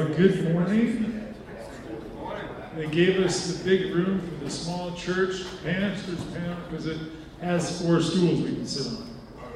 Good morning. They gave us the big room for the small church pastor's panel because it has 4 stools we can sit on.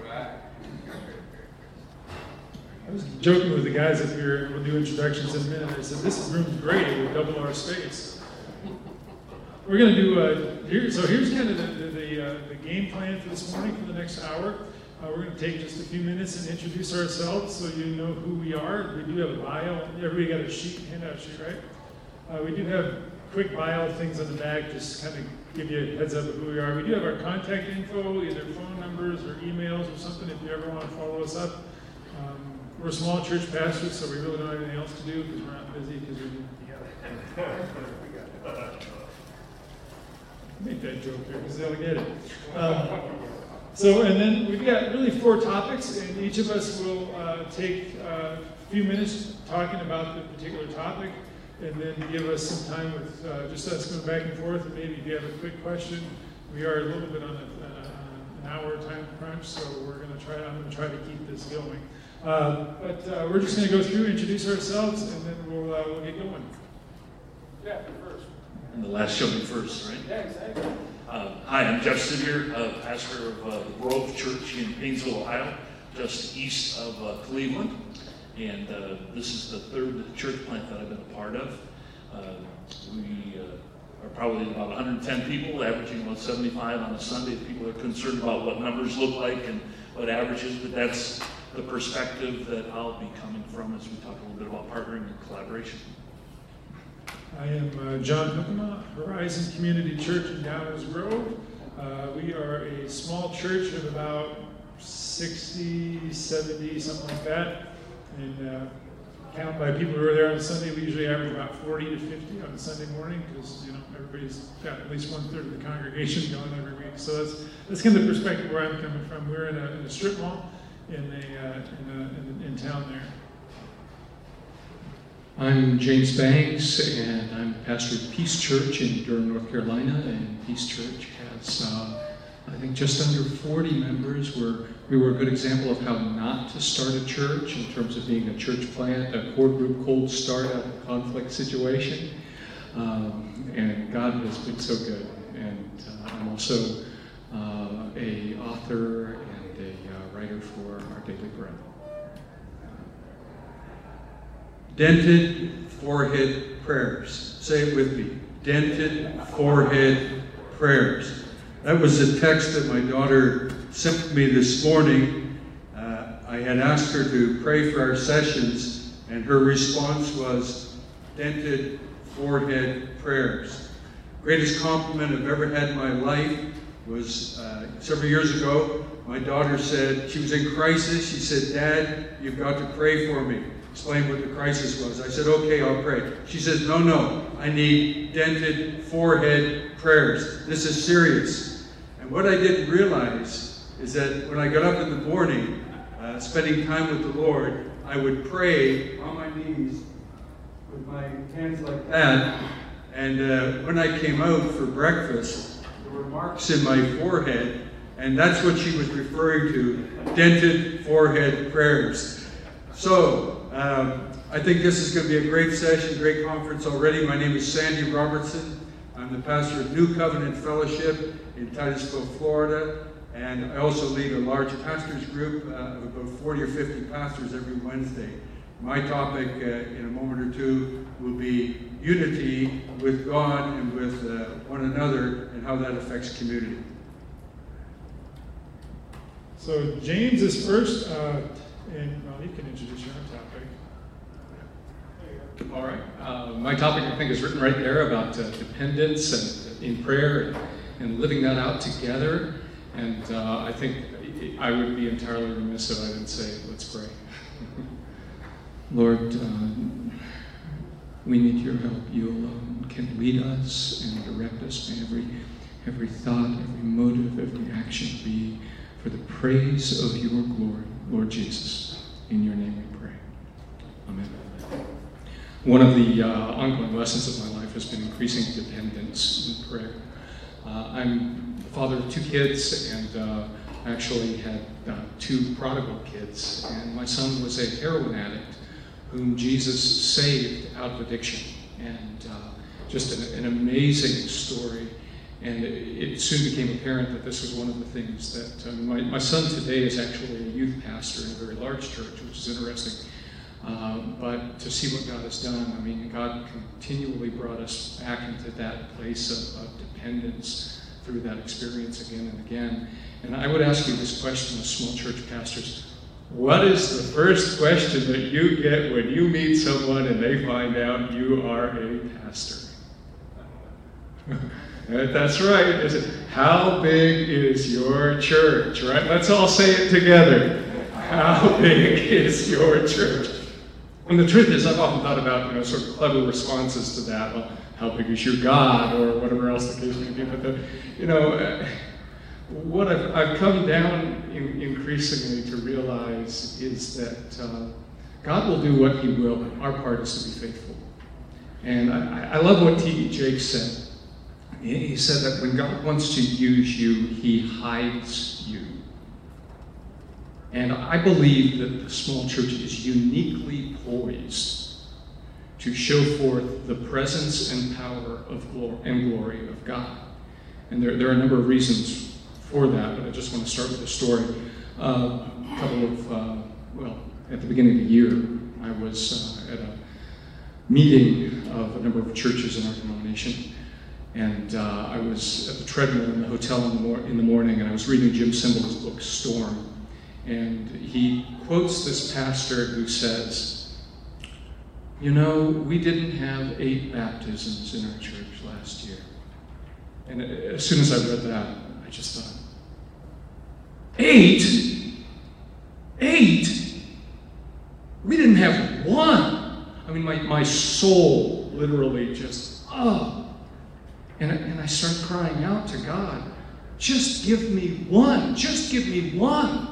I was joking with the guys up here, and we'll do introductions in a minute. I said, this room's great, it will double our space. We're going to do, here's kind of the game plan for this morning for the next hour. We're going to take just a few minutes and introduce ourselves so you know who we are. We do have a bio. Everybody got a sheet, handout sheet, right? We do have quick bio things on the back, just kind of give you a heads up of who we are. We do have our contact info, either phone numbers or emails or something if you ever want to follow us up. We're a small church pastor, so we really don't have anything else to do because we're not busy because we make that joke here because they'll get it. And then we've got really 4 topics, and each of us will take a few minutes talking about the particular topic, and then give us some time with just us going back and forth. And maybe if you have a quick question, we are a little bit on an hour time crunch, so I'm going to try to keep this going. But we're just going to go through, introduce ourselves, and then we'll get going. Yeah, you first. And the last shall be first, right? Yeah, exactly. Hi, I'm Jeff Sivier, pastor of the Grove Church in Painesville, Ohio, just east of Cleveland. And this is the 3rd church plant that I've been a part of. We are probably about 110 people, averaging about 75 on a Sunday. People are concerned about what numbers look like and what averages, but that's the perspective that I'll be coming from as we talk a little bit about partnering and collaboration. I am John Hookema, Horizon Community Church in Downers Grove. We are a small church of about 60, 70, something like that. And count by people who are there on Sunday, we usually average about 40 to 50 on a Sunday morning because everybody's got at least 1/3 of the congregation going every week. So that's kind of the perspective where I'm coming from. We're in a strip mall in town there. I'm James Banks, and I'm pastor of Peace Church in Durham, North Carolina. And Peace Church has, I think, just under 40 members. We were a good example of how not to start a church in terms of being a church plant, a core group cold start out of a conflict situation. And God has been so good. And I'm also a author and a writer for Our Daily Bread. Dented forehead prayers. Say it with me. Dented forehead prayers. That was a text that my daughter sent to me this morning. I had asked her to pray for our sessions, and her response was dented forehead prayers. Greatest compliment I've ever had in my life was several years ago. My daughter said, she was in crisis. She said, "Dad, you've got to pray for me." Explained what the crisis was. I said, "Okay, I'll pray." She says, No, I need dented forehead prayers. This is serious." And what I didn't realize is that when I got up in the morning, spending time with the Lord, I would pray on my knees with my hands like that. And when I came out for breakfast, there were marks in my forehead, and that's what she was referring to, dented forehead prayers. So, I think this is going to be a great session, great conference already. My name is Sandy Robertson. I'm the pastor of New Covenant Fellowship in Titusville, Florida, and I also lead a large pastors group of about 40 or 50 pastors every Wednesday. My topic in a moment or two will be unity with God and with one another and how that affects community. So James is first, and you can introduce your own topic. All right. My topic, I think, is written right there about dependence and in prayer and living that out together. And I think I would be entirely remiss if I didn't say, let's pray. Lord, we need your help. You alone can lead us and direct us. May every thought, every motive, every action be for the praise of your glory, Lord Jesus. In your name we pray. Amen. One of the ongoing lessons of my life has been increasing dependence in prayer. I'm the father of 2 kids, and actually had 2 prodigal kids. And my son was a heroin addict whom Jesus saved out of addiction. And just an amazing story. And it soon became apparent that this was one of the things that my son today is actually a youth pastor in a very large church, which is interesting. But to see what God has done, I mean, God continually brought us back into that place of dependence through that experience again and again. And I would ask you this question as small church pastors. What is the first question that you get when you meet someone and they find out you are a pastor? That's right. Is it, how big is your church? Right? Let's all say it together. How big is your church? And the truth is, I've often thought about sort of clever responses to that. Well, how big is your God, or whatever else the case may be. But what I've come down increasingly to realize is that God will do what He will. Our part is to be faithful. And I love what T.D. Jakes said. He said that when God wants to use you, He hides you. And I believe that the small church is uniquely poised to show forth the presence and power of glory of God. And there are a number of reasons for that, but I just want to start with a story. A couple of, at the beginning of the year, I was at a meeting of a number of churches in our denomination. And I was at the treadmill in the hotel in the morning, and I was reading Jim Cymbals' book, Storm. And he quotes this pastor who says, we didn't have 8 baptisms in our church last year. And as soon as I read that, I just thought, 8? 8? We didn't have 1. I mean, my soul literally just, And I start crying out to God, just give me 1. Just give me 1.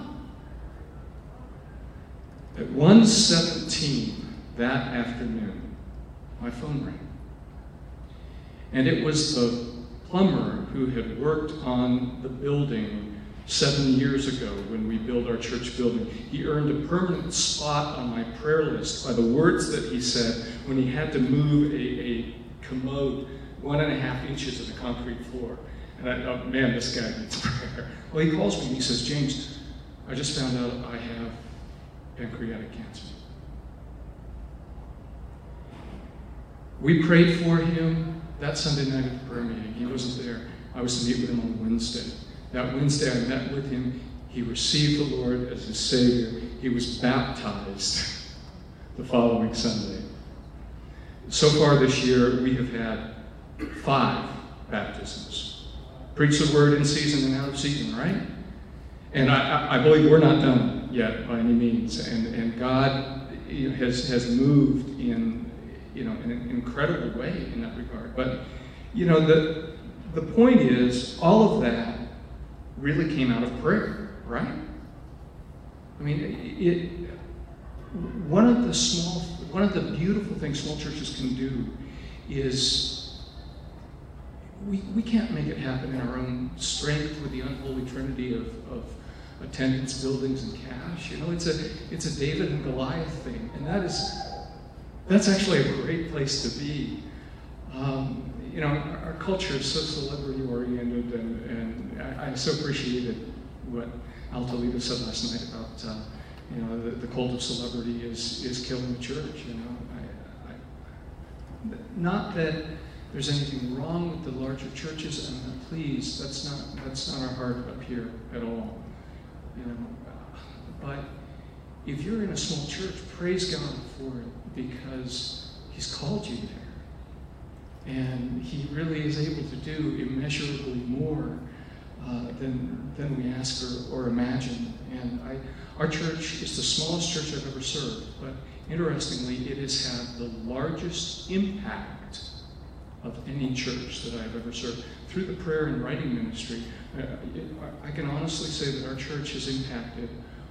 At 1:17 that afternoon, my phone rang. And it was the plumber who had worked on the building 7 years ago when we built our church building. He earned a permanent spot on my prayer list by the words that he said when he had to move a commode 1.5 inches of the concrete floor. And I thought, man, this guy needs prayer. Well, he calls me and he says, James, I just found out I have pancreatic cancer. We prayed for him that Sunday night at the prayer meeting. He wasn't there. I was to meet with him on Wednesday. That Wednesday I met with him. He received the Lord as his Savior. He was baptized the following Sunday. So far this year, we have had 5 baptisms. Preach the word in season and out of season, right? And I believe we're not done yet by any means. And God has moved in an incredible way in that regard. But the point is, all of that really came out of prayer, right? I mean, one of the beautiful things small churches can do is we can't make it happen in our own strength with the unholy trinity of attendance, buildings, and cash. It's a David and Goliath thing, and that's actually a great place to be. Our culture is so celebrity oriented, and I so appreciated what Al Toledo said last night about the cult of celebrity is killing the church. Not that there's anything wrong with the larger churches, and please, that's not our heart up here at all. But if you're in a small church, praise God for it, because He's called you there. And He really is able to do immeasurably more than we ask or imagine. And our church is the smallest church I've ever served, but interestingly, it has had the largest impact of any church that I've ever served. Through the prayer and writing ministry, I can honestly say that our church has impacted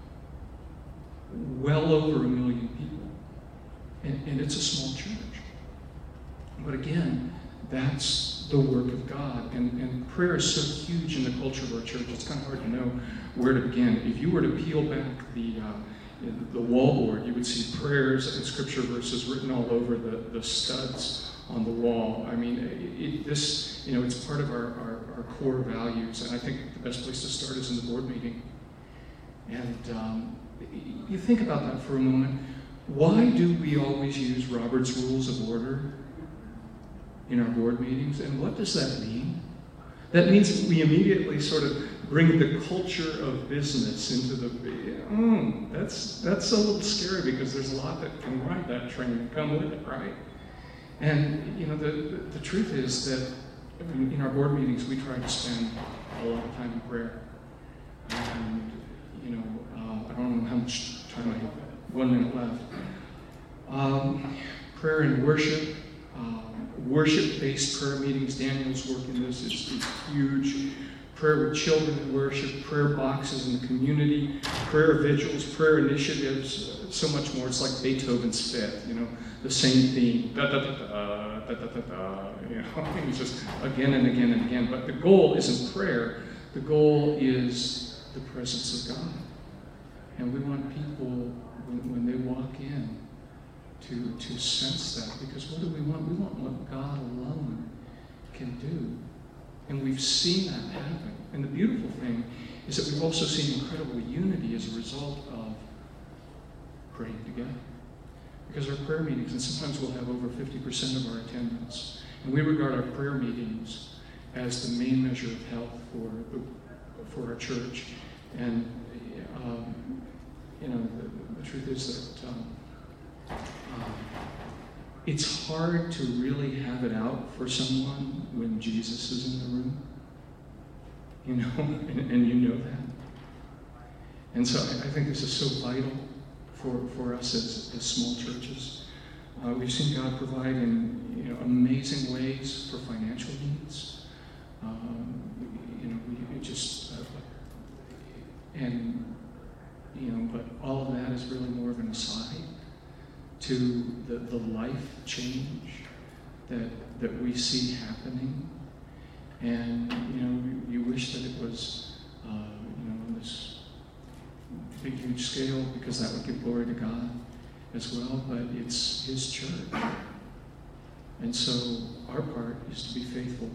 well over 1 million people. And it's a small church. But again, that's the work of God. And prayer is so huge in the culture of our church, it's kind of hard to know where to begin. If you were to peel back the in the wallboard, you would see prayers and scripture verses written all over the studs on the wall. I mean, it's part of our core values, and I think the best place to start is in the board meeting. And you think about that for a moment. Why do we always use Robert's Rules of Order in our board meetings? And what does that mean? That means we immediately sort of bring the culture of business into the, that's a little scary, because there's a lot that can ride that train and come with it, right? And, the truth is that in our board meetings, we try to spend a lot of time in prayer. And, I don't know how much time I have, 1 minute left. Prayer and worship, worship-based prayer meetings. Daniel's work in this is huge. Prayer with children in worship, prayer boxes in the community, prayer vigils, prayer initiatives, so much more. It's like Beethoven's Fifth, the same theme. Da, da, da, da, da, da, da, da, it's just again and again and again. But the goal isn't prayer. The goal is the presence of God. And we want people, when they walk in, to sense that. Because what do we want? We want what God alone can do. And we've seen that happen. And the beautiful thing is that we've also seen incredible unity as a result of praying together. Because our prayer meetings, and sometimes we'll have over 50% of our attendance, and we regard our prayer meetings as the main measure of health for our church. And the truth is that it's hard to really have it out for someone when Jesus is in the room, and you know that. And so I think this is so vital for us as small churches. We've seen God provide in amazing ways for financial needs. But all of that is really more of an aside to the life change that we see happening. And you wish that it was on this big huge scale, because that would give glory to God as well, but it's His church. And so our part is to be faithful,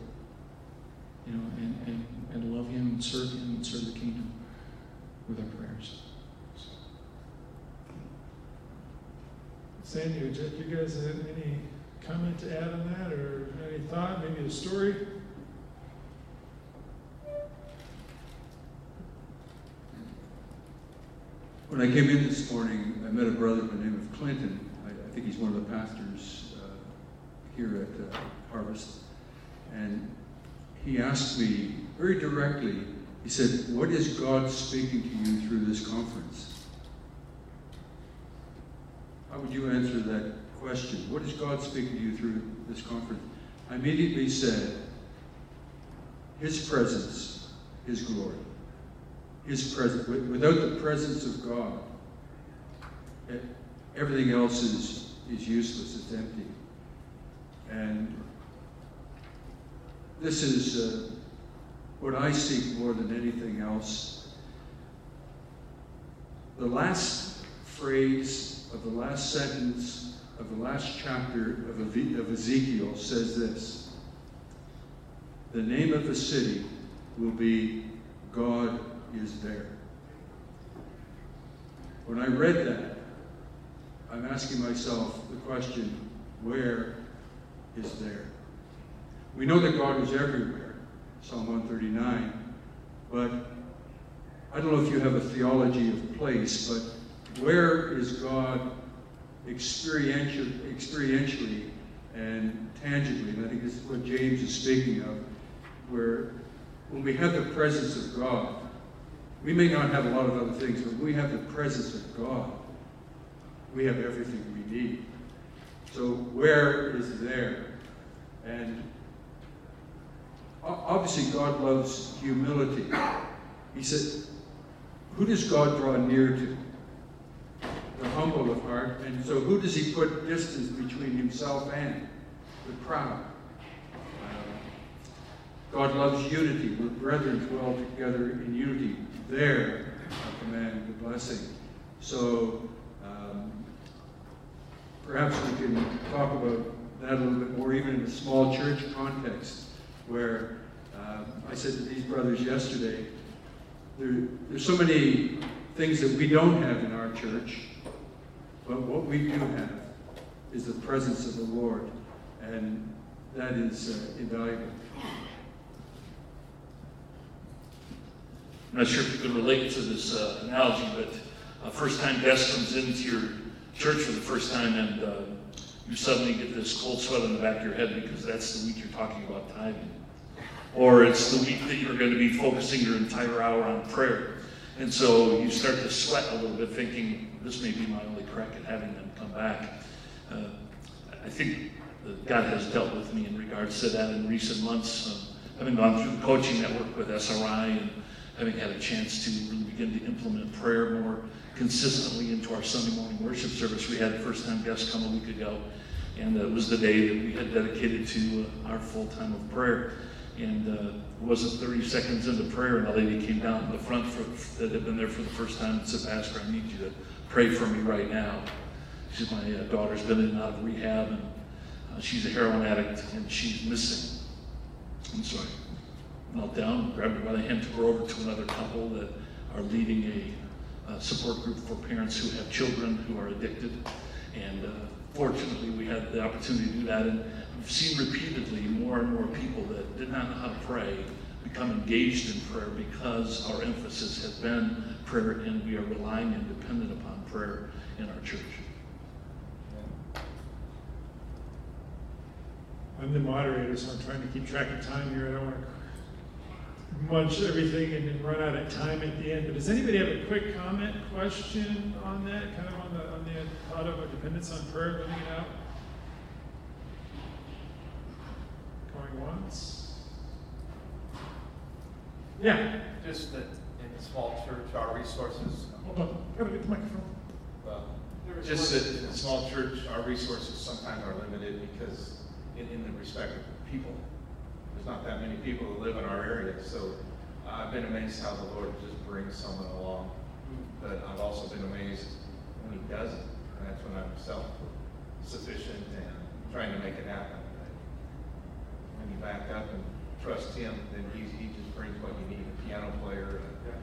and love Him and serve Him and serve the kingdom with our prayers. Sandy or Jeff, you guys have any comment to add on that, or any thought, maybe a story? When I came in this morning, I met a brother by the name of Clinton. I think he's one of the pastors here at Harvest. And he asked me very directly, he said, "What is God speaking to you through this conference?" How would you answer that question? What is God speaking to you through this conference? I immediately said, His presence, His glory. His presence. Without the presence of God, everything else is useless, it's empty. And this is what I seek more than anything else. The last phrase of the last sentence of the last chapter of Ezekiel says this: the name of the city will be God is there. When I read that, I'm asking myself the question, where is there? We know that God is everywhere, Psalm 139, but I don't know if you have a theology of place, but where is God experientially and tangibly? And I think this is what James is speaking of, where when we have the presence of God, we may not have a lot of other things, but when we have the presence of God, we have everything we need. So where is there? And obviously God loves humility. He said, who does God draw near to? The humble of heart. And so who does He put distance between Himself and the proud? God loves unity. Where brethren dwell together in unity, there I command the blessing. So perhaps we can talk about that a little bit more, even in a small church context, where I said to these brothers yesterday, there's so many things that we don't have in our church, but what we do have is the presence of the Lord, and that is invaluable. I'm not sure if you can relate to this analogy, but a first-time guest comes into your church for the first time, and you suddenly get this cold sweat on the back of your head because that's the week you're talking about tithing. Or it's the week that you're going to be focusing your entire hour on prayer. And so you start to sweat a little bit thinking, this may be my only crack at having them come back. I think that God has dealt with me in regards to that in recent months. Having gone through the coaching network with SRI and having had a chance to really begin to implement prayer more consistently into our Sunday morning worship service. We had a first-time guest come a week ago, and it was the day that we had dedicated to our full time of prayer. And it wasn't 30 seconds into prayer, and a lady came down to the front that had been there for the first time and said, "Pastor, I need you to pray for me right now." She said, "My daughter's been in and out of rehab, and she's a heroin addict, and she's missing." And so I knelt down, grabbed her by the hand, took her over to another couple that are leading a support group for parents who have children who are addicted. And fortunately, we had the opportunity to do that. And we've seen repeatedly more and more people that did not know how to pray become engaged in prayer because our emphasis has been prayer, and we are relying and dependent upon prayer in our church. I'm the moderator, so I'm trying to keep track of time here. I don't want to munch everything and then run out of time at the end. But does anybody have a quick comment, question on that, kind of on the thought of a dependence on prayer, living it out? Going once? Yeah. Just that in the small church, our resources. Hold on. Gotta get the microphone. Well, just that in the small church, our resources sometimes are limited because in the respect of people. There's not that many people who live in our area, so I've been amazed how the Lord just brings someone along. But I've also been amazed when He doesn't, and that's when I'm self-sufficient and trying to make it happen. When you back up and trust Him, then He just brings what you need: a piano player,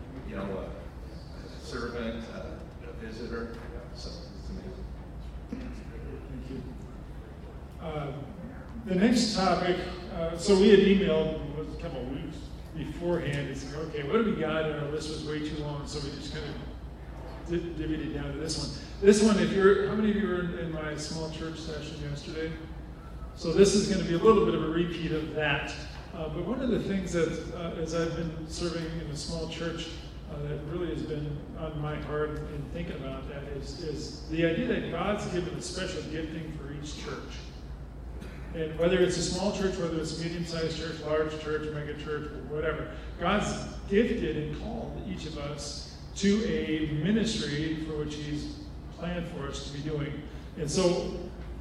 a servant, a visitor. So it's amazing. Thank you. The next topic, so we had emailed a couple of weeks beforehand and said, okay, what do we got? And our list was way too long, so we just kind of divvied it down to this one. This one, how many of you were in my small church session yesterday? So this is going to be a little bit of a repeat of that. But one of the things that, as I've been serving in a small church, that really has been on my heart in thinking about that is the idea that God's given a special gifting for each church. And whether it's a small church, whether it's a medium-sized church, large church, mega church, whatever, God's gifted and called each of us to a ministry for which He's planned for us to be doing. And so,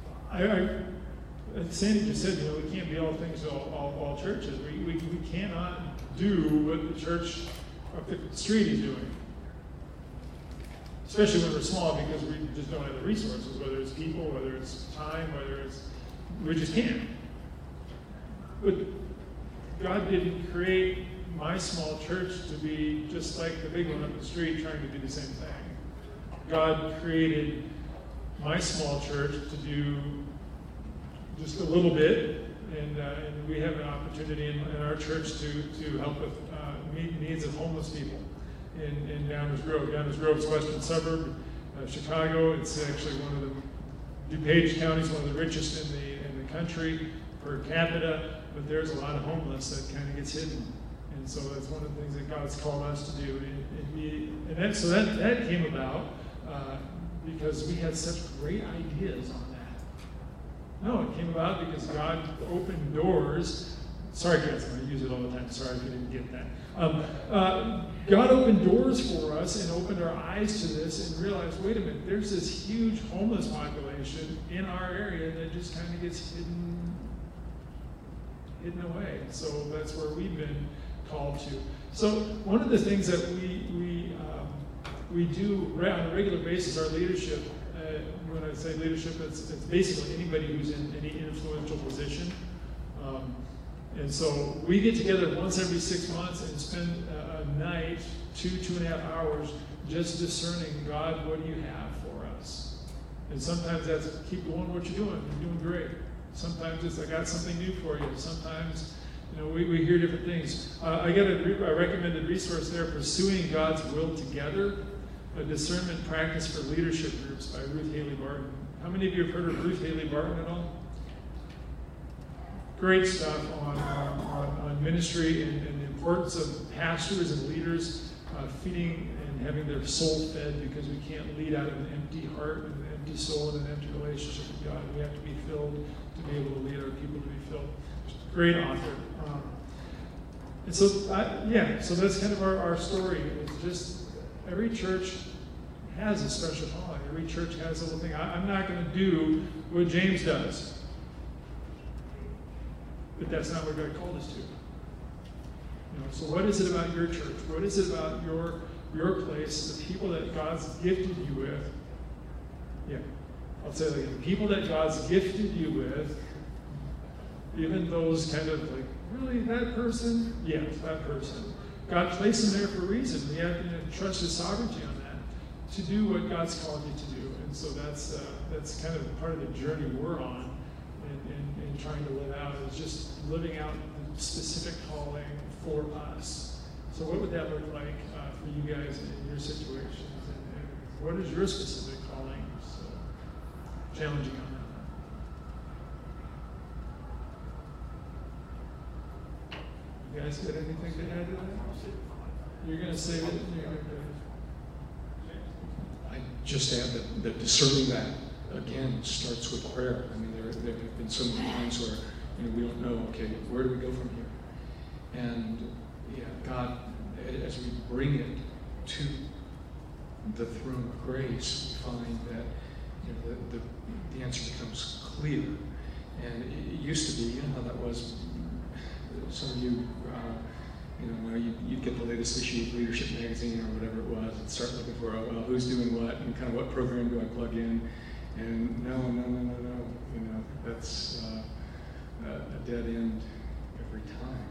Sandy just said, we can't be all things to all churches. We cannot do what the church up the street is doing. Especially when we're small, because we just don't have the resources, whether it's people, whether it's time, we just can't. But God didn't create my small church to be just like the big one up the street trying to do the same thing. God created my small church to do just a little bit, and we have an opportunity in our church to help with meet the needs of homeless people in Downers Grove. Downers Grove's western suburb of Chicago. It's actually one of the DuPage County is one of the richest in the country per capita, but there's a lot of homeless that kind of gets hidden, and so that's one of the things that God's called us to do. So that came about because we had such great ideas on that. No, it came about because God opened doors. Sorry, guys, I use it all the time. Sorry if you didn't get that. God opened doors for us and opened our eyes to this and realized, wait a minute, there's this huge homeless population in our area that just kind of gets hidden away. So that's where we've been called to. So one of the things that we we do on a regular basis our leadership. When I say leadership, it's basically anybody who's in any influential position. And so we get together once every 6 months and spend a night, 2.5 hours, just discerning, God, what do you have for us? And sometimes that's, keep doing what you're doing great. Sometimes it's, I got something new for you. Sometimes, we hear different things. I got a recommended resource there, Pursuing God's Will Together, a discernment practice for leadership groups by Ruth Haley Barton. How many of you have heard of Ruth Haley Barton at all? Great stuff on ministry and the importance of pastors and leaders feeding and having their soul fed, because we can't lead out of an empty heart and an empty soul and an empty relationship with God. We have to be filled to be able to lead our people to be filled. Great author. And so, so that's kind of our story. It's just every church has a special calling. Every church has a little thing. I'm not going to do what James does. But that's not what God called us to. So what is it about your church? What is it about your place, the people that God's gifted you with? Yeah, I'll say it again. The people that God's gifted you with, even those kind of like, really, that person? Yes, that person. God placed them there for a reason. We have to trust His sovereignty on that, to do what God's called you to do. And so that's kind of part of the journey we're on in trying to live out, is just living out the specific calling for us. So what would that look like for you guys in your situations? And what is your specific calling? So challenging on that. You guys got anything to add to that? You're going to save it? I just add that discerning that, again, starts with prayer. I mean, there have been so many times where we don't know, okay, where do we go from here? And God, as we bring it to the throne of grace, we find that the answer becomes clear. And it used to be, how that was. Some of you, you'd get the latest issue of Leadership Magazine or whatever it was, and start looking for, who's doing what, and kind of what program do I plug in? And no. That's a dead end every time.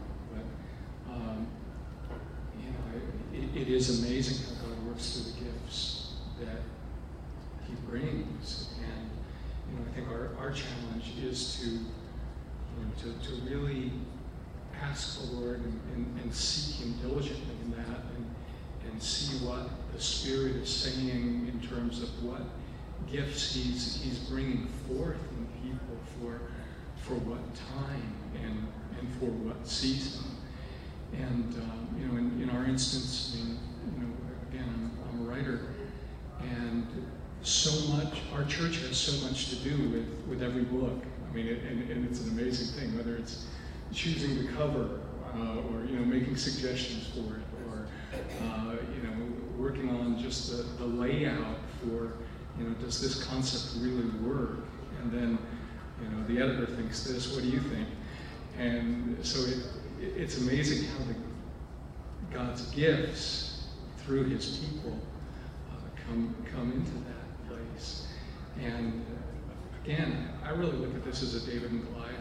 But it is amazing how God works through the gifts that He brings. And I think our challenge is to really ask the Lord and seek Him diligently in that, and see what the Spirit is saying in terms of what gifts He's bringing forth in people for what time and for what season. And in our instance, again, I'm a writer, and so much, our church has so much to do with every book. I mean, and it's an amazing thing, whether it's choosing the cover, or making suggestions for it, or working on just the layout for, does this concept really work? And then the editor thinks this. What do you think? And so it's amazing how God's gifts through His people come into that place. And again, I really look at this as a David and Goliath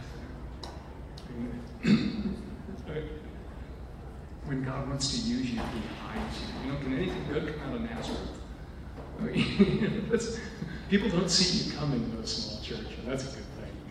thing. When God wants to use you, He hides you. Can anything good come out of Nazareth? I mean, people don't see you coming to a small church, and that's a good thing.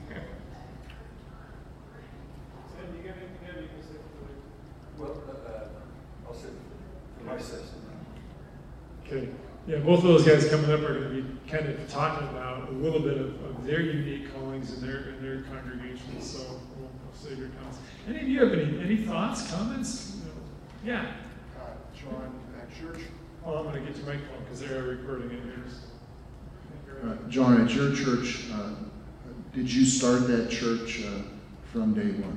Well, I'll say for my sense. Okay. Yeah, both of those guys coming up are going to be kind of talking about a little bit of their unique callings in their congregations. So we'll save your comments. Any of you have any thoughts, comments? Yeah. John, at church. Oh, I'm going to get your microphone because they're recording it here. John, at your church, did you start that church from day one?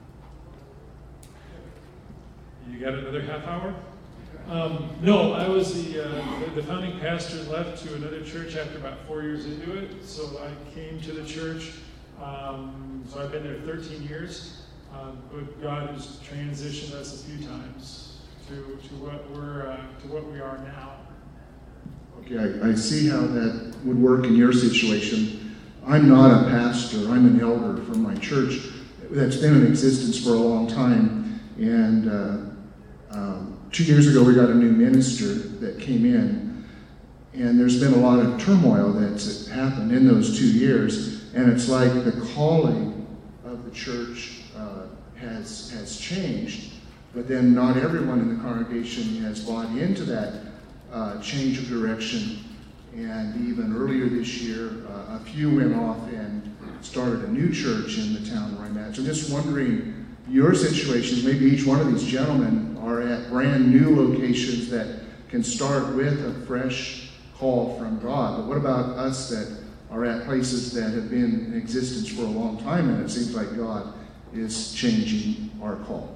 You got another half hour? No, I was the founding pastor, left to another church after about 4 years into it. So I came to the church. So I've been there 13 years. But God has transitioned us a few times to what we are now. Okay, I see how that would work in your situation. I'm not a pastor, I'm an elder from my church that's been in existence for a long time. And 2 years ago, we got a new minister that came in, and there's been a lot of turmoil that's happened in those 2 years. And it's like the calling of the church has changed, but then not everyone in the congregation has bought into that change of direction. And even earlier this year, a few went off and started a new church in the town where I'm at. So just wondering, your situations, maybe each one of these gentlemen are at brand new locations that can start with a fresh call from God. But what about us that are at places that have been in existence for a long time, and it seems like God is changing our call?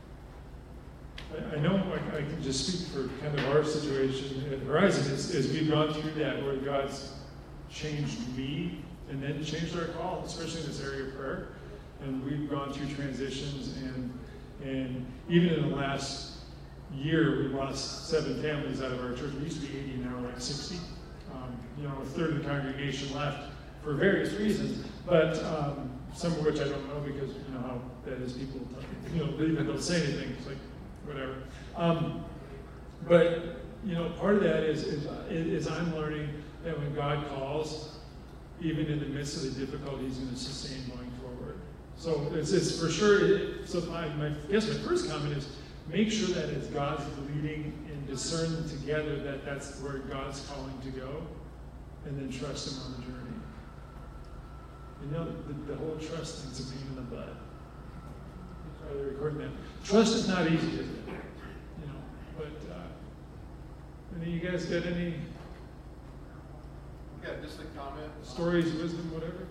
I know I can just speak for kind of our situation at Horizon is we've gone through that where God's changed me and then changed our call, especially in this area of prayer. And we've gone through transitions, and even in the last year, we lost 7 families out of our church. We used to be 80, now we're like 60. A third of the congregation left for various reasons, but some of which I don't know because you know how that is. People, leave and don't say anything. It's like whatever. But part of that is I'm learning that when God calls, even in the midst of the difficulty, He's going to sustain going forward. So it's for sure. So my first comment is make sure that it's God's leading and discern together that that's where God's calling to go, and then trust Him on the journey. The whole trust thing's a pain in the butt. That's why they're recording that. Trust is not easy, is it? But any of you guys got any? Yeah, just a comment. Stories, wisdom, whatever?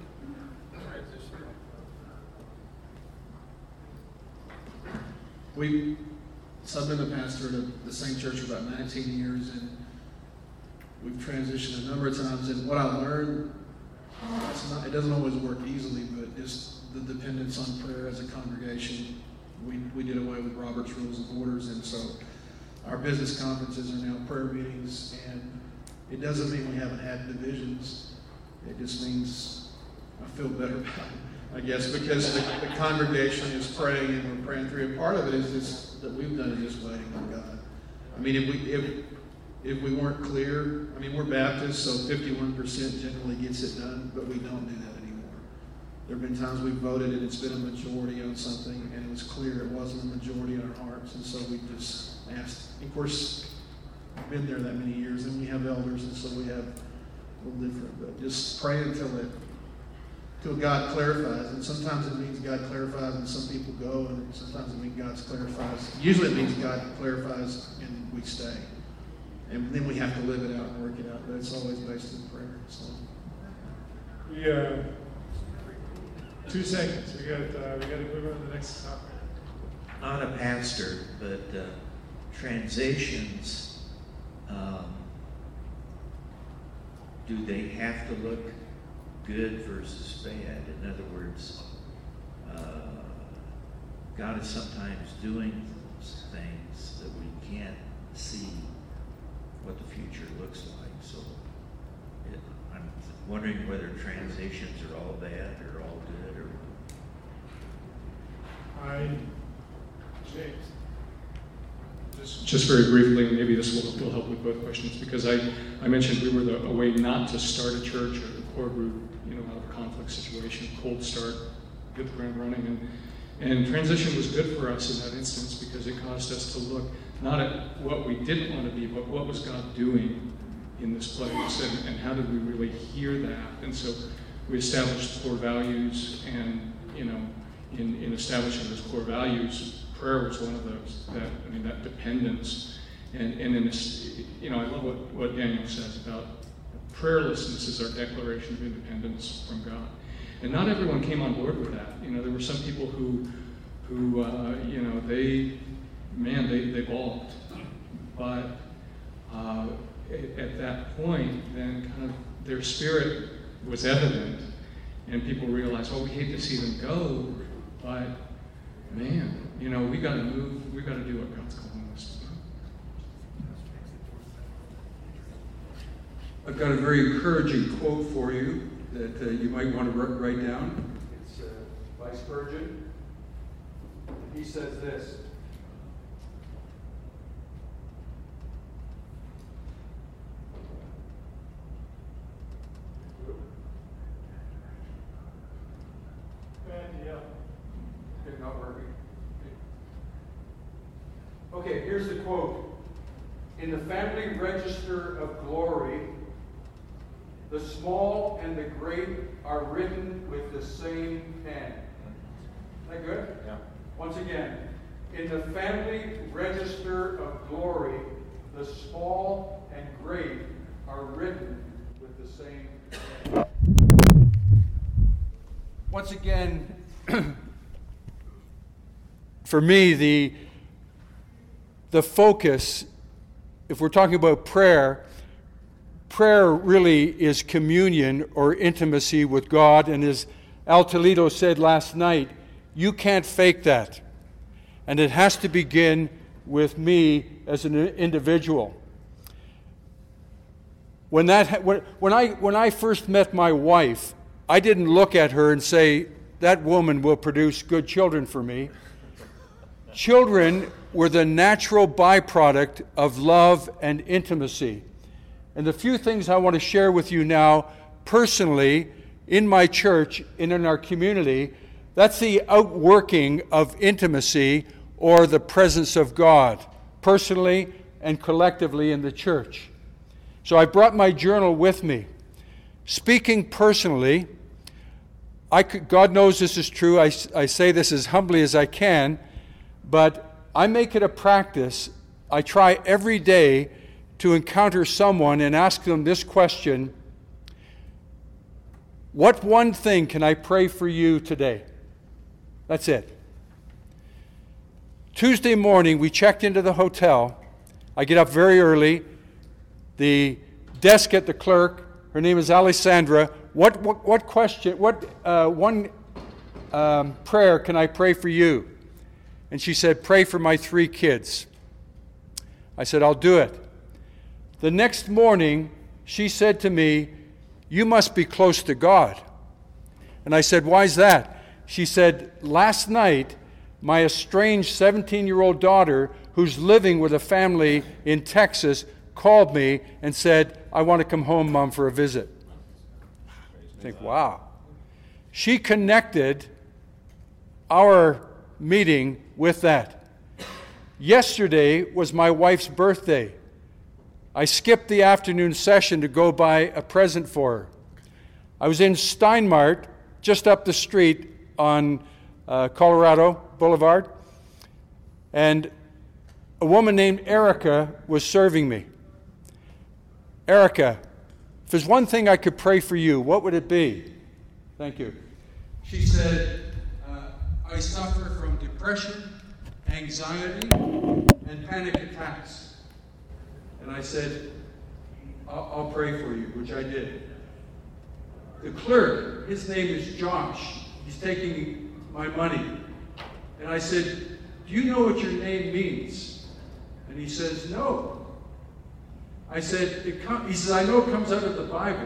So I've been the pastor at the same church for about 19 years, and we've transitioned a number of times. And what I learned, it doesn't always work easily, but just the dependence on prayer as a congregation. We did away with Robert's Rules of Orders, and so our business conferences are now prayer meetings, and it doesn't mean we haven't had divisions. It just means I feel better about it, I guess, because the congregation is praying and we're praying through it. Part of it is just that we've done it just waiting on God. I mean, if we weren't clear, I mean, we're Baptists, so 51% generally gets it done, but we don't do that anymore. There have been times we voted and it's been a majority on something, and it was clear it wasn't a majority in our hearts, and so we just asked. Of course, I've been there that many years, and we have elders, and so we have a little different, but just pray until God clarifies. And sometimes it means God clarifies and some people go, and sometimes it means God clarifies. Usually it means God clarifies and we stay. And then we have to live it out and work it out, but it's always based in prayer. So. 2 seconds. We got to move on to the next topic. Not a pastor, but transitions, do they have to look good versus bad? In other words, God is sometimes doing things that we can't see what the future looks like. So I'm wondering whether transitions are all bad or all good. James. Just very briefly, maybe this will help with both questions, because I mentioned we were a way not to start a church or a core group, out of a conflict situation, cold start, get the ground running, and transition was good for us in that instance because it caused us to look not at what we didn't want to be, but what was God doing in this place, and how did we really hear that? And so we established core values, and in establishing those core values, prayer was one of those. That dependence, and in this, I love what Daniel says about prayerlessness is our declaration of independence from God. And not everyone came on board with that. There were some people who they balked. But at that point, then kind of their spirit was evident, and people realized, we hate to see them go, but man, we got to move. We got to do what God's calling us to do. I've got a very encouraging quote for you that you might want to write down. It's by Spurgeon. He says this. It's not working. Okay, here's the quote. In the family register of glory, the small and the great are written with the same pen. Is that good? Yeah. Once again, in the family register of glory, the small and great are written with the same pen. Once again, for me, the focus, if we're talking about prayer, prayer really is communion or intimacy with God. And as Al Toledo said last night, you can't fake that. And it has to begin with me as an individual. When I first met my wife, I didn't look at her and say, that woman will produce good children for me. Children were the natural byproduct of love and intimacy. And the few things I want to share with you now, personally, in my church and in our community, that's the outworking of intimacy or the presence of God, personally and collectively in the church. So I brought my journal with me. Speaking personally, God knows this is true. I say this as humbly as I can, but I make it a practice. I try every day to encounter someone and ask them this question: what one thing can I pray for you today? That's it. Tuesday morning, we checked into the hotel. I get up very early. The desk at the clerk, her name is Alessandra. What prayer can I pray for you? And she said, pray for my 3 kids. I said, I'll do it. The next morning, she said to me, you must be close to God. And I said, why is that? She said, last night, my estranged 17-year-old daughter, who's living with a family in Texas, called me and said, I want to come home, Mom, for a visit. I think, wow. She connected our meeting with that. Yesterday was my wife's birthday. I skipped the afternoon session to go buy a present for her. I was in Steinmart, just up the street on Colorado Boulevard, and a woman named Erica was serving me. Erica, if there's one thing I could pray for you, what would it be? Thank you. She said, I suffer from depression, anxiety, and panic attacks. And I said, I'll pray for you, which I did. The clerk, his name is Josh. He's taking my money. And I said, do you know what your name means? And he says, no. I said, he says, I know it comes out of the Bible.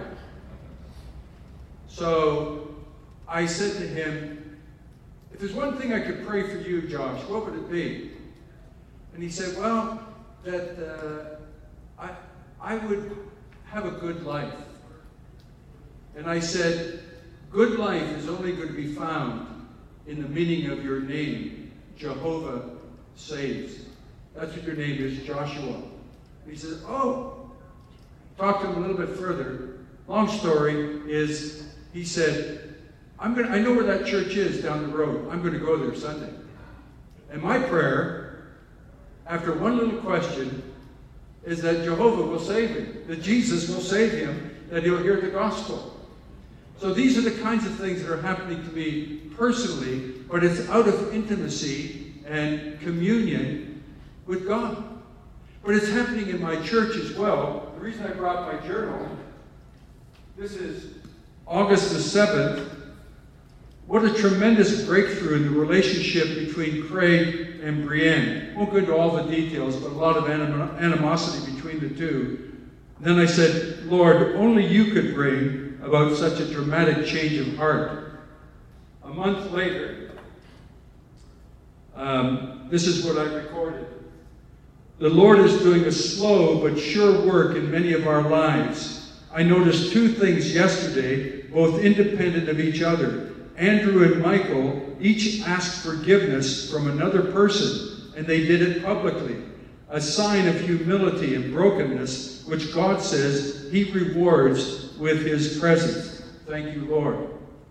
So I said to him, if there's one thing I could pray for you, Josh, what would it be? And he said, well, that I would have a good life. And I said, good life is only going to be found in the meaning of your name, Jehovah saves. That's what your name is, Joshua. And he said, oh. Talked to him a little bit further. Long story is, he said, I know where that church is down the road. I'm going to go there Sunday. And my prayer, after one little question, is that Jehovah will save him, that Jesus will save him, that he'll hear the gospel. So these are the kinds of things that are happening to me personally, but it's out of intimacy and communion with God. But it's happening in my church as well. The reason I brought my journal, this is August the 7th. What a tremendous breakthrough in the relationship between Craig and Brienne. I won't go into all the details, but a lot of animosity between the two. Then I said, Lord, only you could bring about such a dramatic change of heart. A month later, this is what I recorded. The Lord is doing a slow but sure work in many of our lives. I noticed two things yesterday, both independent of each other. Andrew and Michael each asked forgiveness from another person, and they did it publicly, a sign of humility and brokenness, which God says he rewards with his presence. Thank you, Lord.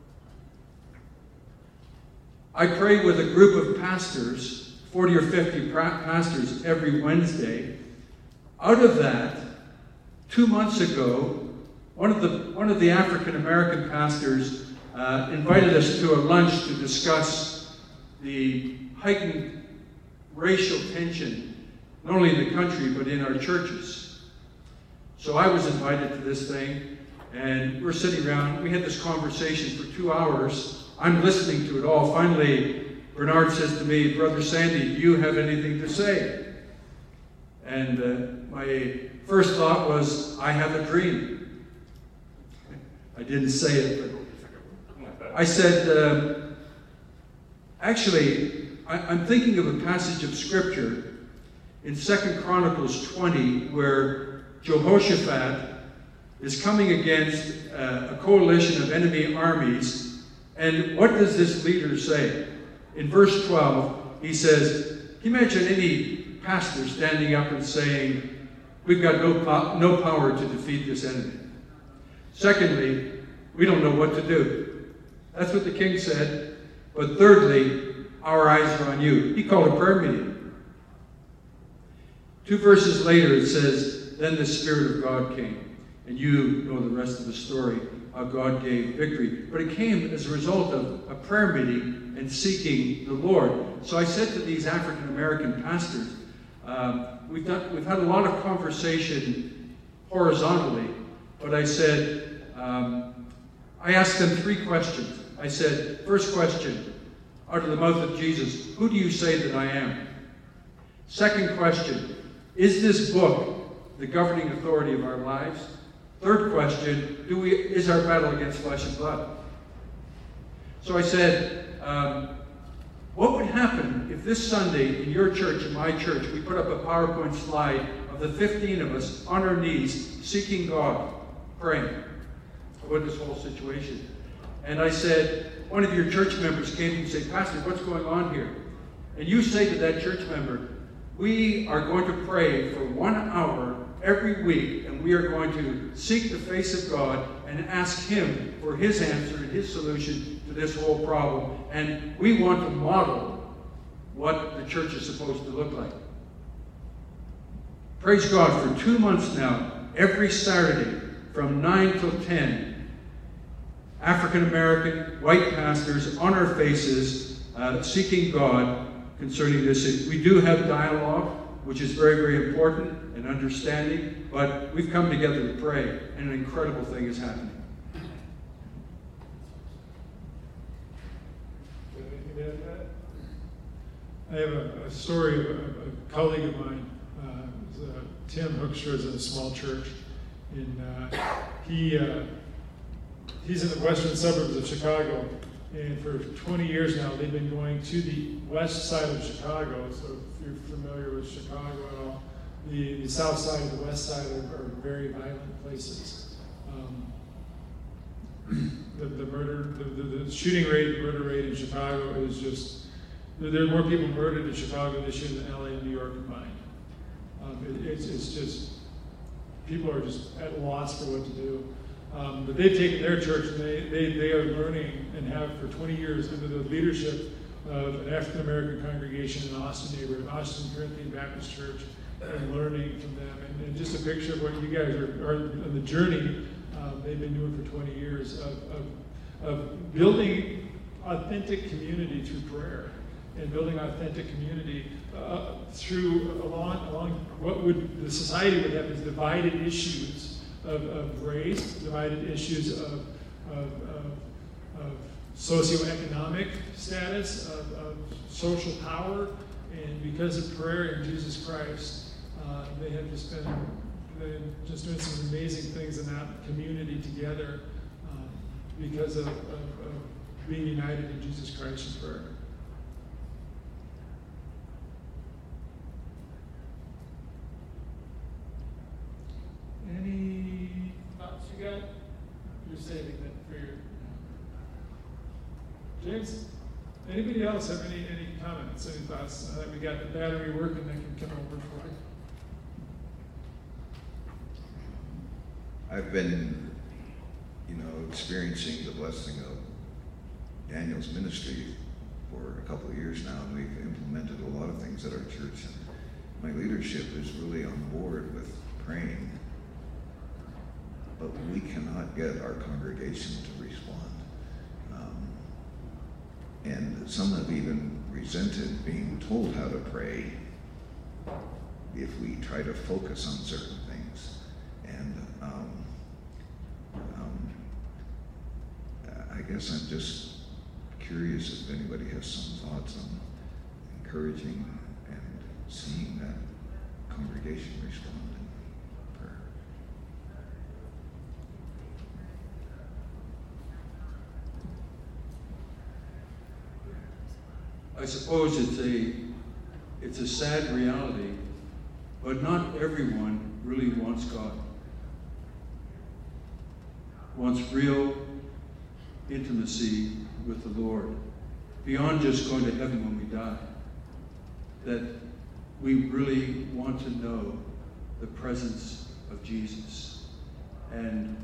I pray with a group of pastors, 40 or 50 pastors every Wednesday. Out of that, 2 months ago, one of the African American pastors invited us to a lunch to discuss the heightened racial tension, not only in the country but in our churches. So I was invited to this thing, and we're sitting around. We had this conversation for 2 hours. I'm listening to it all. Finally, Bernard says to me, Brother Sandy, do you have anything to say? And my first thought was, I have a dream. I didn't say it, but I said, actually, I'm thinking of a passage of Scripture in 2 Chronicles 20 where Jehoshaphat is coming against a coalition of enemy armies. And what does this leader say? In verse 12, he says, can you imagine any pastor standing up and saying, we've got no power to defeat this enemy? Secondly, we don't know what to do. That's what the king said. But thirdly, our eyes are on you. He called a prayer meeting. 2 verses later it says, then the Spirit of God came. And you know the rest of the story, how God gave victory. But it came as a result of a prayer meeting and seeking the Lord. So I said to these African American pastors, we've had a lot of conversation horizontally, but I said, I asked them 3 questions. I said, first question, out of the mouth of Jesus, who do you say that I am? Second question, is this book the governing authority of our lives? Third question, is our battle against flesh and blood? So I said, what would happen if this Sunday in your church, in my church, we put up a PowerPoint slide of the 15 of us on our knees, seeking God, praying about this whole situation? And I said, one of your church members came and said, Pastor, what's going on here? And you say to that church member, we are going to pray for 1 hour every week, and we are going to seek the face of God and ask him for his answer and his solution to this whole problem. And we want to model what the church is supposed to look like. Praise God, for 2 months now, every Saturday from 9 till 10, African American, white pastors on our faces, seeking God concerning this. We do have dialogue, which is very, very important, and understanding, but we've come together to pray, and an incredible thing is happening. I have a story of a colleague of mine, Tim Hoekstra, is in a small church, and he's in the western suburbs of Chicago, and for 20 years now they've been going to the west side of Chicago. So if you're familiar with Chicago at all, the south side and the west side are very violent places. The shooting rate, the murder rate in Chicago is just, there are more people murdered in Chicago this year than LA and New York combined. It's just, people are just at a loss for what to do. But they've taken their church and they are learning, and have for 20 years, under the leadership of an African American congregation in Austin neighborhood, Austin Corinthian Baptist Church, and learning from them. And just a picture of what you guys are on the journey they've been doing for 20 years of building authentic community through prayer, and building authentic community through along what would the society would have as divided issues of race, divided issues of socioeconomic status, of social power, and because of prayer in Jesus Christ, they have just been and just doing some amazing things in that community together because of being united in Jesus Christ in prayer. Any thoughts you got? You're saving that for your... James? Anybody else have any comments, any thoughts? We got the battery working, that can come over for you. I've been, experiencing the blessing of Daniel's ministry for a couple of years now, and we've implemented a lot of things at our church. And my leadership is really on board with praying, but we cannot get our congregation to respond. And some have even resented being told how to pray if we try to focus on certain things. And I guess I'm just curious if anybody has some thoughts on encouraging and seeing that congregation respond in prayer. I suppose it's a sad reality, but not everyone really wants God. Wants real intimacy with the Lord, beyond just going to heaven when we die. That we really want to know the presence of Jesus. And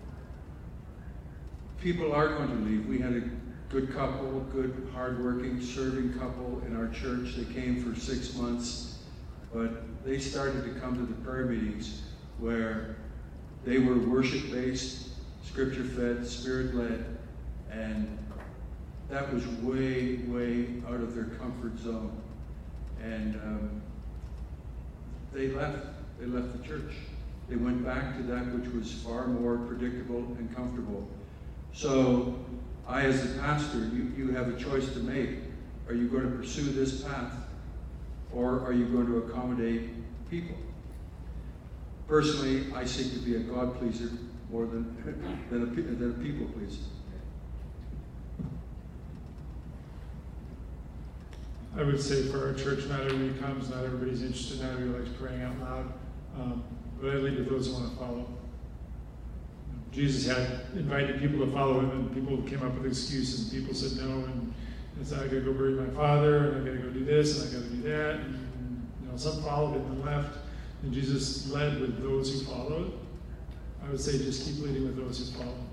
people are going to leave. We had a good couple, good, hardworking, serving couple in our church. They came for 6 months, but they started to come to the prayer meetings where they were worship-based, scripture-fed, spirit-led, and that was way, way out of their comfort zone. And they left the church. They went back to that which was far more predictable and comfortable. So I, as a pastor, you have a choice to make. Are you going to pursue this path, or are you going to accommodate people? Personally, I seek to be a God pleaser more than a people pleaser. I would say for our church, not everybody comes, not everybody's interested, not everybody likes praying out loud. But I lead with those who want to follow. Jesus had invited people to follow him, and people came up with excuses, and people said no, and said, I gotta go bury my father, and I gotta go do this, and I gotta do that. And some followed him and left, and Jesus led with those who followed. I would say just keep leading with those who follow.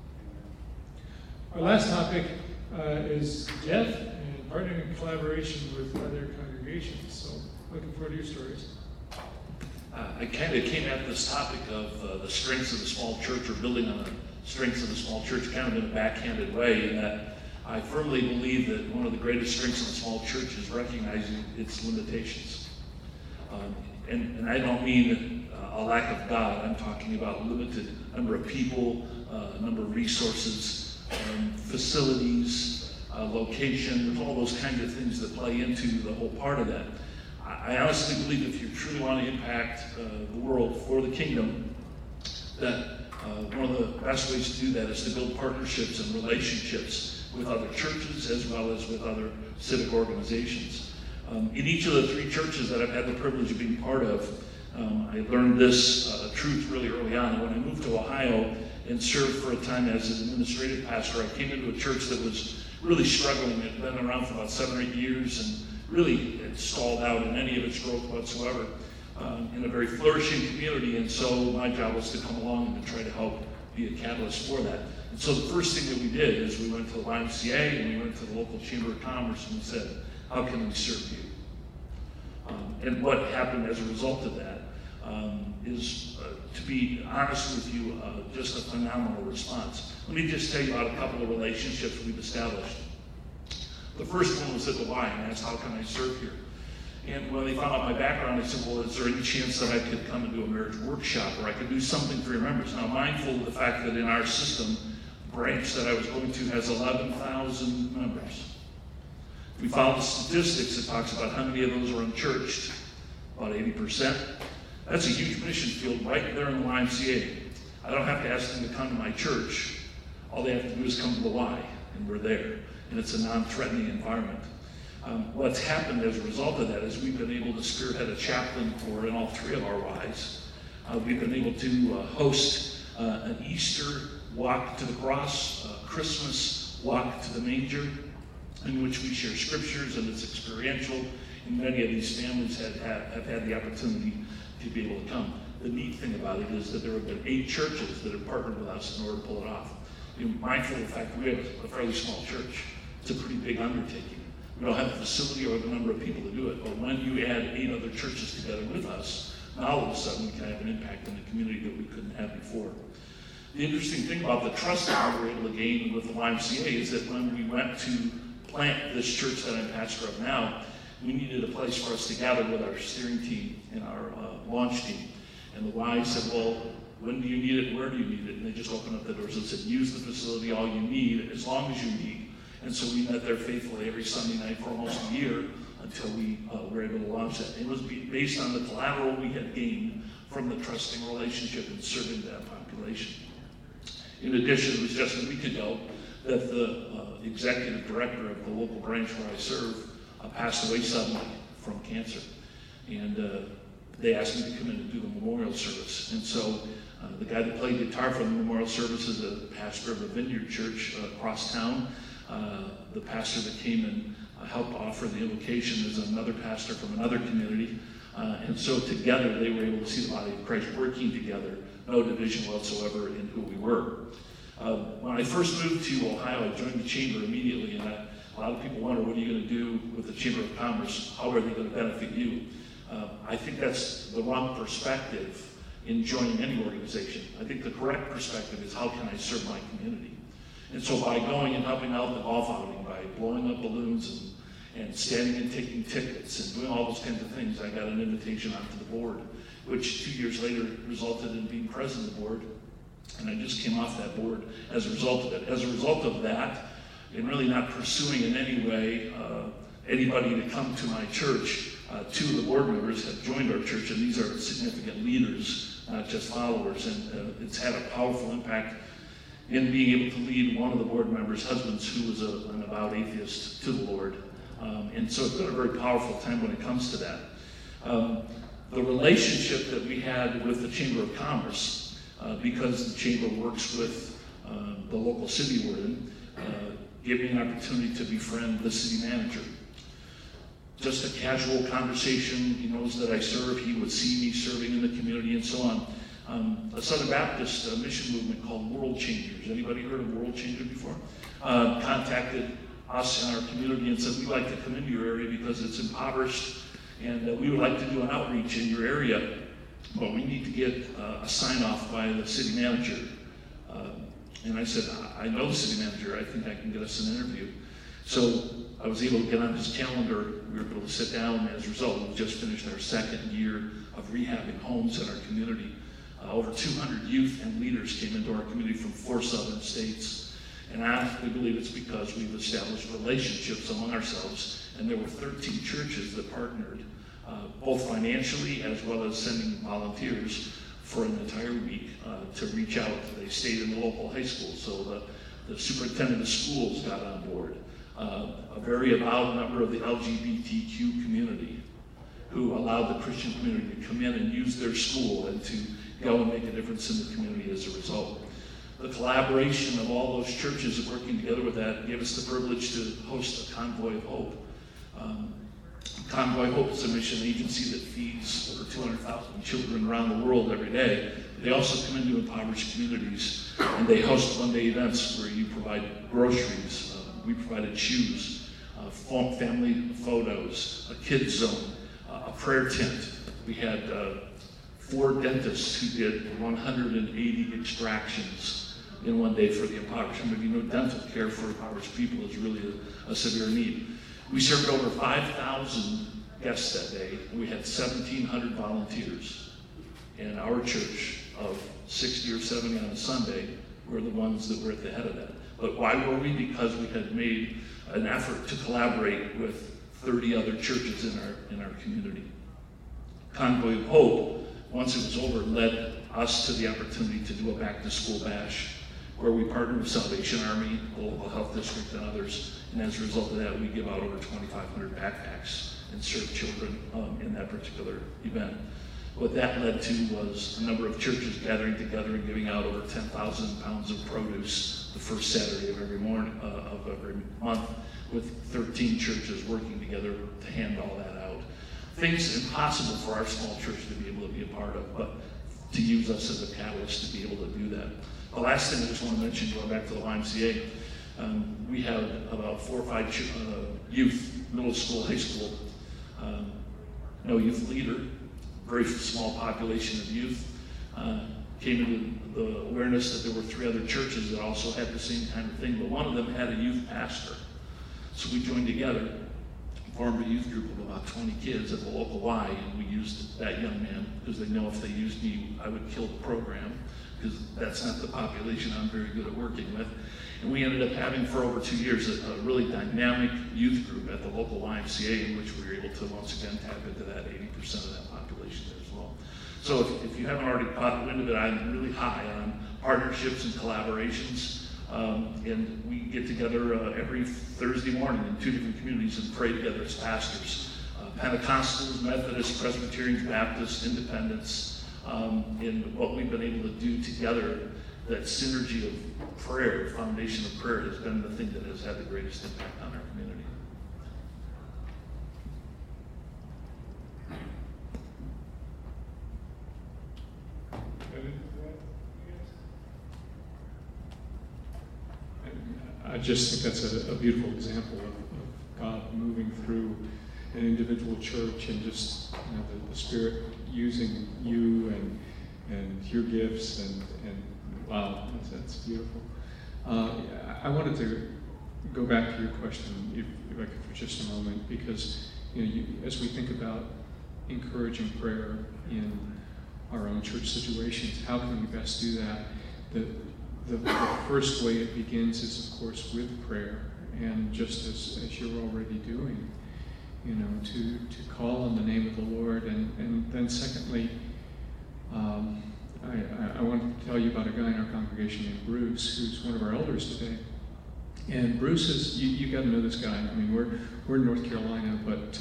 Our last topic is death and partnering in collaboration with other congregations. So looking forward to your stories. I kind of came at this topic of the strengths of the small church, or building on the strengths of the small church, kind of in a backhanded way, in that I firmly believe that one of the greatest strengths of the small church is recognizing its limitations. And I don't mean a lack of God. I'm talking about limited number of people, number of resources, facilities, location, all those kinds of things that play into the whole part of that. I honestly believe if you truly want to impact the world for the kingdom, that one of the best ways to do that is to build partnerships and relationships with other churches as well as with other civic organizations. In each of the 3 churches that I've had the privilege of being part of, I learned this truth really early on. When I moved to Ohio and served for a time as an administrative pastor, I came into a church that was really struggling. It had been around for about 7 or 8 years, and really had stalled out in any of its growth whatsoever, in a very flourishing community. And so my job was to come along and to try to help be a catalyst for that. And so the first thing that we did is we went to the YMCA and we went to the local Chamber of Commerce and we said, how can we serve you? And what happened as a result of that is, to be honest with you, just a phenomenal response. Let me just tell you about a couple of relationships we've established. The first one was at the Y, and asked, how can I serve here? And when they found out my background, they said, well, is there any chance that I could come and do a marriage workshop, or I could do something for your members? Now, mindful of the fact that in our system, the branch that I was going to has 11,000 members. If we follow the statistics, it talks about how many of those are unchurched, about 80%. That's a huge mission field right there in the YMCA. I don't have to ask them to come to my church. All they have to do is come to the Y, and we're there. And it's a non-threatening environment. What's happened as a result of that is we've been able to spearhead a chaplain for in all 3 of our Ys. We've been able to host an Easter walk to the cross, a Christmas walk to the manger, in which we share scriptures, and it's experiential. And many of these families have had the opportunity to be able to come. The neat thing about it is that there have been 8 churches that have partnered with us in order to pull it off. Mindful of the fact that we have a fairly small church. It's a pretty big undertaking. We don't have a facility or the number of people to do it, but when you add 8 other churches together with us, now all of a sudden we can have an impact in the community that we couldn't have before. The interesting thing about the trust that we were able to gain with the YMCA is that when we went to plant this church that I'm pastor of now, we needed a place for us to gather with our steering team and our launch team. And the Y said, well, when do you need it? Where do you need it? And they just opened up the doors and said, use the facility all you need, as long as you need. And so we met there faithfully every Sunday night for almost a year until we were able to launch it. It was based on the collateral we had gained from the trusting relationship and serving that population. In addition, it was just a week ago that the executive director of the local branch where I serve passed away suddenly from cancer. And they asked me to come in and do the memorial service. And so the guy that played guitar for the memorial service is a pastor of a Vineyard Church across town. The pastor that came and helped offer the invocation is another pastor from another community. And so together they were able to see the body of Christ working together, no division whatsoever in who we were. When I first moved to Ohio, I joined the chamber immediately, and a lot of people wonder, what are you going to do with the Chamber of Commerce? How are they going to benefit you? I think that's the wrong perspective in joining any organization. I think the correct perspective is, how can I serve my community? And so by going and helping out in the golf outing, by blowing up balloons and standing and taking tickets and doing all those kinds of things, I got an invitation onto the board, which 2 years later resulted in being president of the board. And I just came off that board as a result of it. As a result of that, and really not pursuing in any way anybody to come to my church, 2 of the board members have joined our church, and these are significant leaders, not just followers. And it's had a powerful impact in being able to lead one of the board members' husbands, who was an avowed atheist, to the Lord. And so it's been a very powerful time when it comes to that. The relationship that we had with the Chamber of Commerce, because the Chamber works with the local city we're in, gave me an opportunity to befriend the city manager. Just a casual conversation. He knows that I serve. He would see me serving in the community and so on. A Southern Baptist mission movement called World Changers. Anybody heard of World Changers before? Contacted us in our community and said, we'd like to come into your area because it's impoverished, and we would like to do an outreach in your area, but we need to get a sign-off by the city manager. And I said, I know the city manager. I think I can get us an interview. So I was able to get on his calendar. We were able to sit down. As a result, we just finished our 2nd year of rehabbing homes in our community. Over 200 youth and leaders came into our community from 4 southern states. And I honestly believe it's because we've established relationships among ourselves. And there were 13 churches that partnered, both financially as well as sending volunteers for an entire week to reach out. They stayed in the local high school, so the superintendent of schools got on board. A very avowed member of the LGBTQ community, who allowed the Christian community to come in and use their school and to go and make a difference in the community as a result. The collaboration of all those churches working together with that gave us the privilege to host a Convoy of Hope. Convoy Hope is a mission agency that feeds over 200,000 children around the world every day. They also come into impoverished communities, and they host one-day events where you provide groceries. We provided shoes, family photos, a kids zone, a prayer tent. We had 4 dentists who did 180 extractions in one day for the impoverished. I mean, dental care for impoverished people is really a severe need. We served over 5,000 guests that day, and we had 1,700 volunteers. And our church of 60 or 70 on a Sunday were the ones that were at the head of that. But why were we? Because we had made an effort to collaborate with 30 other churches in our community. Convoy of Hope once it was over, led us to the opportunity to do a back-to-school bash, where we partnered with Salvation Army, the local health district, and others. And as a result of that, we give out over 2,500 backpacks and serve children in that particular event. What that led to was a number of churches gathering together and giving out over 10,000 pounds of produce the first Saturday of every month, with 13 churches working together to hand all that out. Things impossible for our small church to be able to be a part of, but to use us as a catalyst to be able to do that. The last thing I just want to mention, going back to the YMCA, we have about 4 or 5 youth, middle school, high school, no youth leader, very small population of youth, came into the awareness that there were 3 other churches that also had the same kind of thing, but one of them had a youth pastor. So we joined together, formed a youth group of about 20 kids at the local Y, and we used that young man, because they know if they used me, I would kill the program, because that's not the population I'm very good at working with. And we ended up having for over 2 years a really dynamic youth group at the local YMCA, in which we were able to once again tap into that 80% of that population there as well. So if you haven't already caught wind of it, I'm really high on partnerships and collaborations. And we get together every Thursday morning in 2 different communities and pray together as pastors. Pentecostals, Methodists, Presbyterians, Baptists, Independents, and what we've been able to do together, that synergy of prayer, foundation of prayer, has been the thing that has had the greatest impact on our community. I just think that's a beautiful example of God moving through an individual church, and just the Spirit using you and your gifts, and wow, that's beautiful. I wanted to go back to your question, if I could, for just a moment, because as we think about encouraging prayer in our own church situations, how can we best do that? The first way it begins is, of course, with prayer, and just as you're already doing, to call on the name of the Lord, and then secondly, I want to tell you about a guy in our congregation named Bruce, who's one of our elders today. And Bruce is, you got to know this guy. I mean, we're in North Carolina, but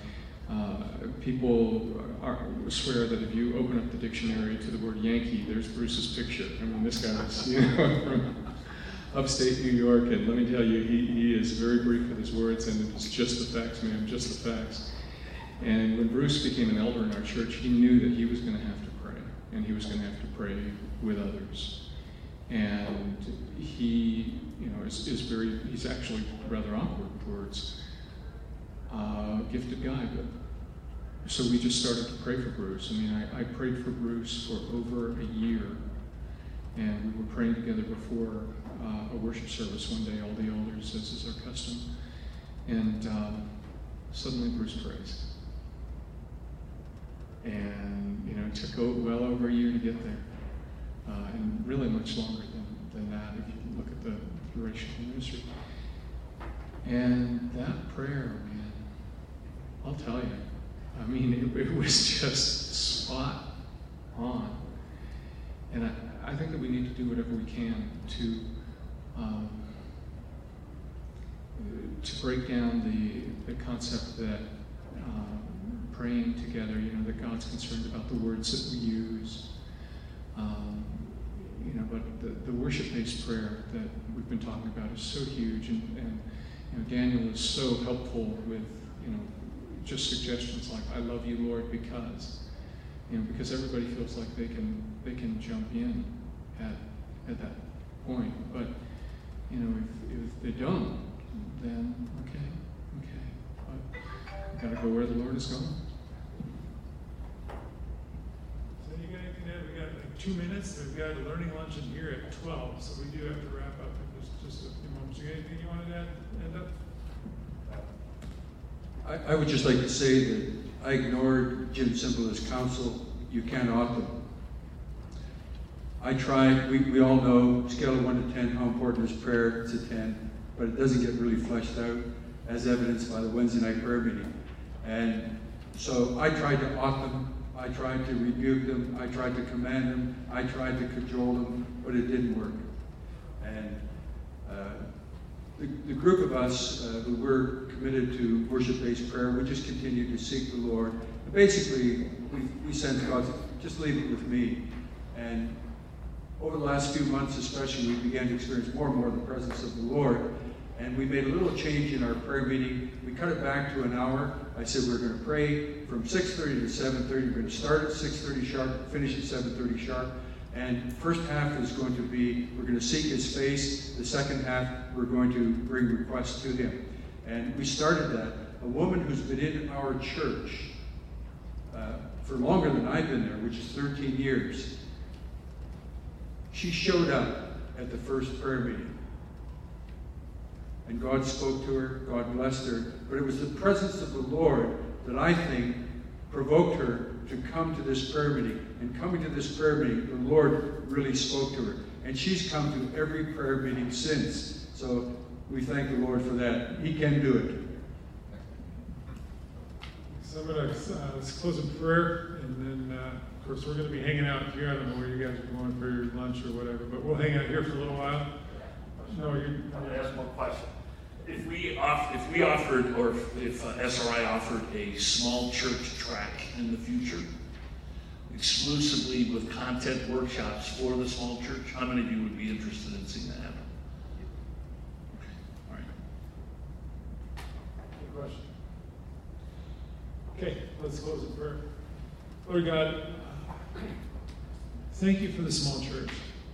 people swear that if you open up the dictionary to the word Yankee, there's Bruce's picture. I mean, this guy is from upstate New York, and let me tell you, he is very brief with his words, and it's just the facts, man, just the facts. And when Bruce became an elder in our church, he knew that he was going to have to pray, and he was going to have to pray with others. And he, he's actually rather awkward towards a gifted guy, but so we just started to pray for Bruce. I mean, I prayed for Bruce for over a year, and we were praying together before a worship service one day, all the elders, as is our custom, and suddenly Bruce prays. And, it took well over a year to get there, and really much longer than that if you look at the duration of the ministry. And that prayer, man, I'll tell you, I mean, it was just spot on. And I think that we need to do whatever we can to break down the concept that praying together, that God's concerned about the words that we use. But the worship-based prayer that we've been talking about is so huge, and Daniel is so helpful with, just suggestions like, I love you, Lord, because everybody feels like they can jump in at that point. But, if they don't, then okay. But I've got to go where the Lord is going. So you got anything to add? We got like 2 minutes. We've got a learning luncheon here at 12, so we do have to wrap up in just a few moments. You got anything you wanted to add up? I would just like to say that I ignored Jim Cymbala's counsel. You can't opt him. I tried. We all know, scale of 1 to 10, how important is prayer. It's a 10, but it doesn't get really fleshed out, as evidenced by the Wednesday night prayer meeting. And so I tried to opt him. I tried to rebuke them, I tried to command them, I tried to cajole them, but it didn't work. And the group of us who were committed to worship-based prayer, we just continued to seek the Lord. And basically, we sensed God, just leave it with me. And over the last few months especially, we began to experience more and more the presence of the Lord. And we made a little change in our prayer meeting. We cut it back to an hour. I said we're going to pray from 6:30 to 7:30. We're going to start at 6:30 sharp, finish at 7:30 sharp. And the first half is going to be, we're going to seek his face. The second half, we're going to bring requests to him. And we started that. A woman who's been in our church for longer than I've been there, which is 13 years, she showed up at the first prayer meeting. And God spoke to her, God blessed her, but it was the presence of the Lord that I think provoked her to come to this prayer meeting. And coming to this prayer meeting, the Lord really spoke to her. And she's come to every prayer meeting since. So we thank the Lord for that. He can do it. So I'm going to let's close in prayer, and then, of course, we're going to be hanging out here. I don't know where you guys are going for your lunch or whatever, but we'll hang out here for a little while. No, I'm going to ask one question. If we offered, or if SRI offered a small church track in the future, exclusively with content workshops for the small church, how many of you would be interested in seeing that happen? Okay, all right. Good question. Okay, let's close in prayer. Lord God, thank you for the small church.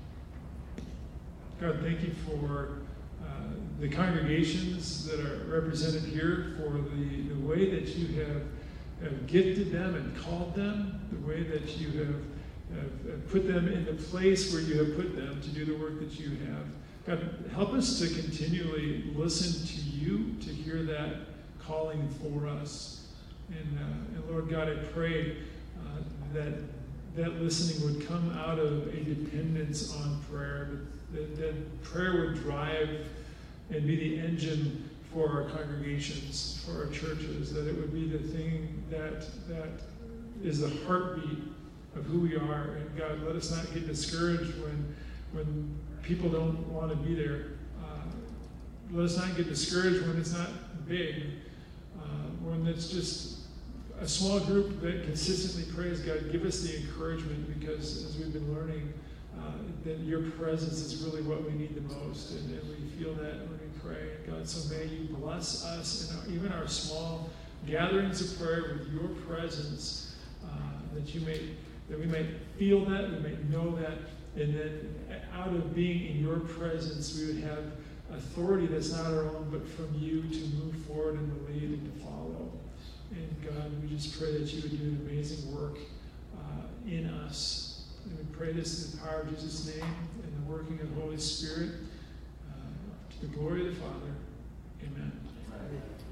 God, thank you for the congregations that are represented here, for the way that you have gifted them and called them, the way that you have put them in the place where you have put them to do the work that you have. God, help us to continually listen to you, to hear that calling for us. And Lord God, I pray that listening would come out of a dependence on prayer, that prayer would drive and be the engine for our congregations, for our churches, that it would be the thing that is the heartbeat of who we are. And God, let us not get discouraged when people don't want to be there. Let us not get discouraged when it's not big, when it's just a small group that consistently prays. God, give us the encouragement, because as we've been learning, that your presence is really what we need the most, and we feel that when we pray. God, so may you bless us in even our small gatherings of prayer with your presence, that we may feel that, we may know that, and that out of being in your presence, we would have authority that's not our own, but from you to move forward and to lead and to follow. And God, we just pray that you would do an amazing work in us. And we pray this in the power of Jesus' name and the working of the Holy Spirit, to the glory of the Father. Amen.